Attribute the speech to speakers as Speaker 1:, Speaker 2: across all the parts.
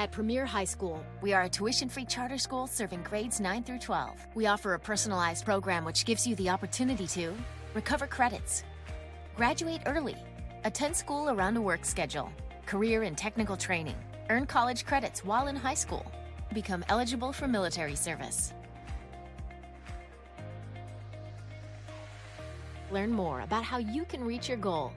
Speaker 1: At Premier High School, we are a tuition-free charter school serving grades 9 through 12. We offer a personalized program which gives you the opportunity to recover credits, graduate early, attend school around a work schedule, career and technical training, earn college credits while in high school, become eligible for military service. Learn more about how you can reach your goal.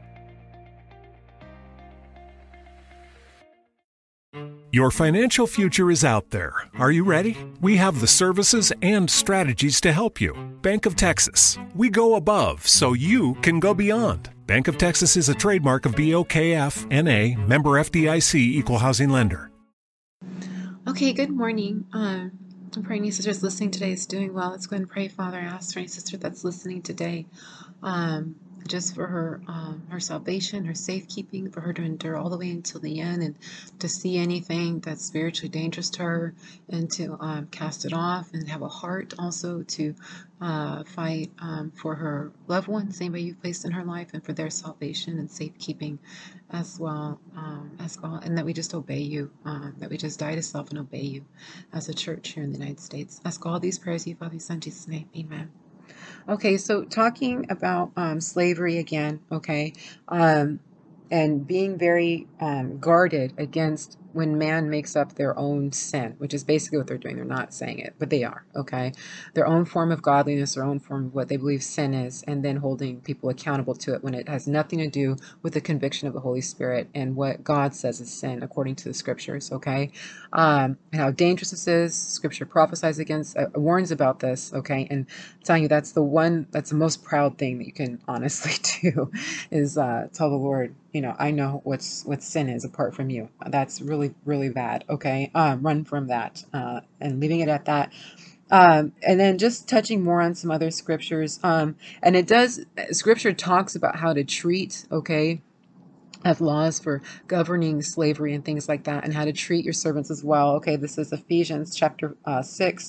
Speaker 2: Your financial future is out there. Are you ready? We have the services and strategies to help you. Bank of Texas. We go above so you can go beyond. Bank of Texas is a trademark of BOKF, NA, member FDIC, equal housing lender.
Speaker 3: Okay, good morning. I'm praying any sister that's listening today is doing well. Let's go ahead and pray. Father, I ask for any sister that's listening today, just for her salvation, her safekeeping, for her to endure all the way until the end, and to see anything that's spiritually dangerous to her, and to cast it off, and have a heart also to fight for her loved ones, anybody you've placed in her life, and for their salvation and safekeeping as well, and that we just obey you, that we just die to self and obey you as a church here in the United States. Ask all these prayers, you Father, Son, Jesus' name, amen. Okay, so talking about slavery again, okay, and being very guarded against when man makes up their own sin, which is basically what they're doing. They're not saying it, but they are, okay? Their own form of godliness, their own form of what they believe sin is, and then holding people accountable to it when it has nothing to do with the conviction of the Holy Spirit and what God says is sin according to the scriptures, okay? And how dangerous this is. Scripture prophesies against, warns about this, okay? And I'm telling you, that's the most proud thing that you can honestly do is tell the Lord, I know what sin is apart from you. That's really, really bad. Okay. Run from that, and leaving it at that. And then just touching more on some other scriptures. And scripture talks about how to treat, okay, have laws for governing slavery and things like that, and how to treat your servants as well. Okay. This is Ephesians chapter 6.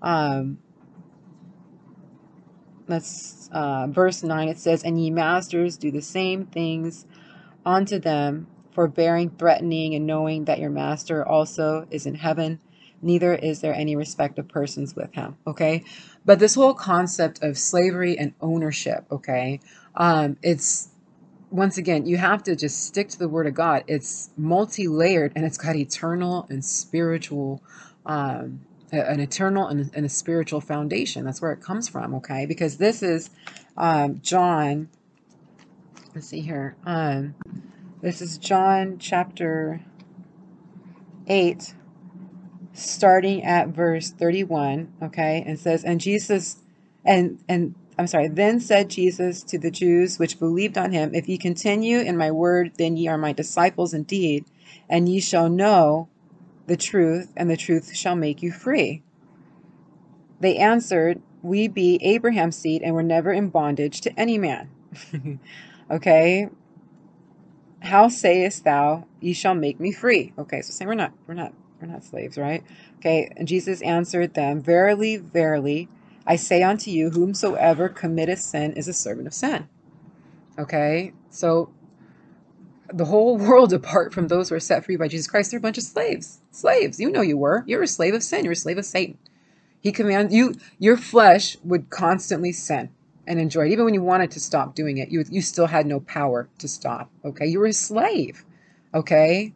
Speaker 3: Verse 9. It says, "And ye masters, do the same things unto them, forbearing, threatening, and knowing that your master also is in heaven, neither is there any respect of persons with him." Okay, but this whole concept of slavery and ownership, okay, it's, once again, you have to just stick to the Word of God. It's multi-layered, and it's got eternal and spiritual, an eternal and a spiritual foundation. That's where it comes from, okay, because this is John. Let's see here. This is John chapter 8, starting at verse 31. Okay, and it says, "And Jesus, then said Jesus to the Jews which believed on him, If ye continue in my word, then ye are my disciples indeed, and ye shall know the truth, and the truth shall make you free. They answered, We be Abraham's seed, and were never in bondage to any man." Okay. "How sayest thou, ye shall make me free?" Okay, so saying we're not slaves, right? Okay, and Jesus answered them, "Verily, verily, I say unto you, whomsoever committeth sin is a servant of sin." Okay, so the whole world, apart from those who are set free by Jesus Christ, they're a bunch of slaves. Slaves, you know you were. You're a slave of sin. You're a slave of Satan. He commands you. Your flesh would constantly sin and enjoy it. Even when you wanted to stop doing it, you still had no power to stop. Okay, you were a slave. Okay,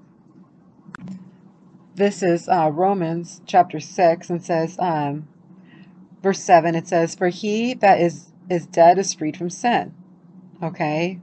Speaker 3: this is Romans chapter 6, and says, verse 7. It says, "For he that is dead is freed from sin." Okay,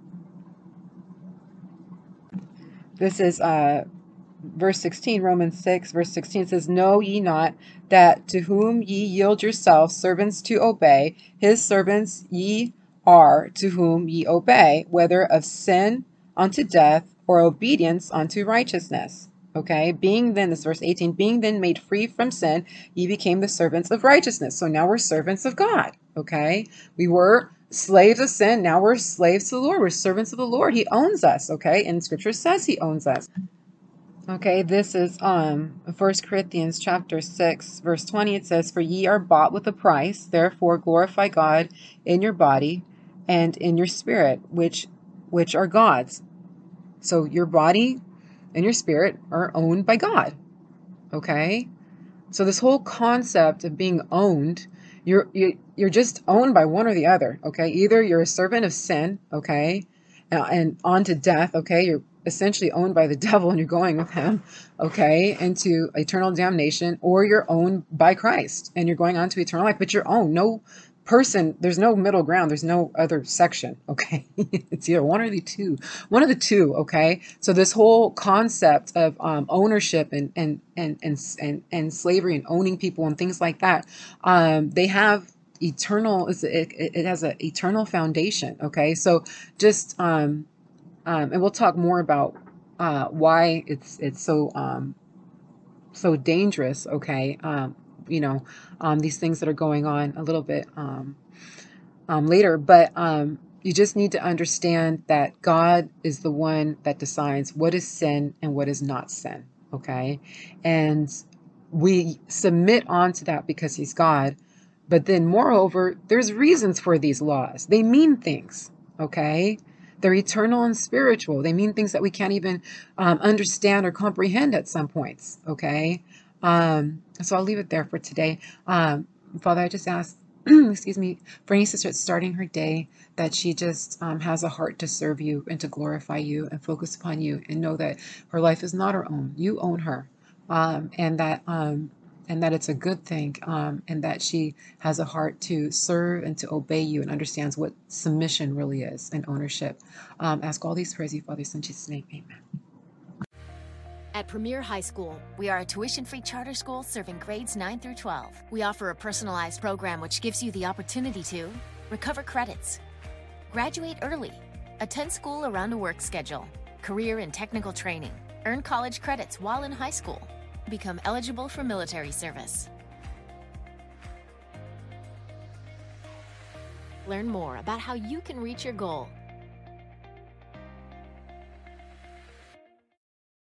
Speaker 3: this is verse 16, Romans 6, verse 16 says, "Know ye not that to whom ye yield yourselves servants to obey, his servants ye are to whom ye obey, whether of sin unto death, or obedience unto righteousness." Okay, being then, this verse 18, "Being then made free from sin, ye became the servants of righteousness." So now we're servants of God. Okay, we were slaves of sin, now we're slaves to the Lord. We're servants of the Lord. He owns us. Okay, and Scripture says he owns us. Okay, this is 1 Corinthians chapter 6, verse 20. It says, "For ye are bought with a price, therefore glorify God in your body and in your spirit, which are God's." So your body and your spirit are owned by God. Okay? So this whole concept of being owned, you're just owned by one or the other. Okay? Either you're a servant of sin, okay, and on to death. Okay? You're essentially owned by the devil and you're going with him, okay, into eternal damnation, or you're owned by Christ and you're going on to eternal life, but you're owned. No person, there's no middle ground. There's no other section, okay? It's either one of the two, okay? So this whole concept of ownership and slavery and owning people and things like that, they have eternal, it has an eternal foundation, okay? So just, and we'll talk more about why it's so dangerous, okay? These things that are going on a little bit later, but you just need to understand that God is the one that decides what is sin and what is not sin, okay? And we submit onto that because he's God, but then moreover, there's reasons for these laws. They mean things, okay? They're eternal and spiritual. They mean things that we can't even understand or comprehend at some points, okay? So I'll leave it there for today. Father, I just ask, excuse me, for any sister that's starting her day, that she just has a heart to serve you and to glorify you and focus upon you and know that her life is not her own. You own her, and that it's a good thing, and that she has a heart to serve and to obey you and understands what submission really is and ownership. Ask all these prayers, you Father, in Jesus' name, amen.
Speaker 1: At Premier High School, we are a tuition-free charter school serving grades 9 through 12. We offer a personalized program which gives you the opportunity to recover credits, graduate early, attend school around a work schedule, career and technical training, earn college credits while in high school, become eligible for military service. Learn more about how you can reach your goal